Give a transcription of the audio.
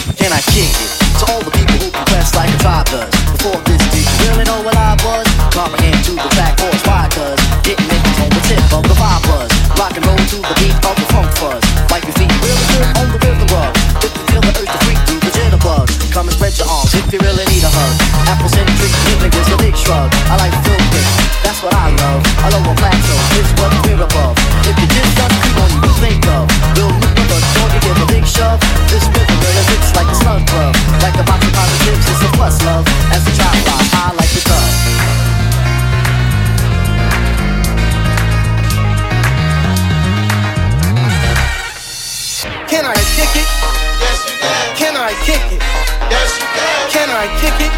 Can I kick it? To all the people who compress like a tribe does. Before this, did you really know what I was? Comprehend to the black horse, why? Cause getting it on the tip of the vibe buzz. Rock and roll to the beat of the funk fuzz. Like your feet really good on the rhythm rug. If you feel the urge to freak through the jitterbug, come and spread your arms if you really need a hug. Afrocentric music is a big shrug. I like to feel quick, that's what I love. A lower plateau is what we're above. If you just got creep on you think of, Bill Newton, but don't you give a big shove. This rhythm really hits like a slug glove. Like a box of positives, it's a plus love. As the child flies, I like the dove. Can I kick it? Yes, you can. Can I kick it? Yes, you can. Can I kick it?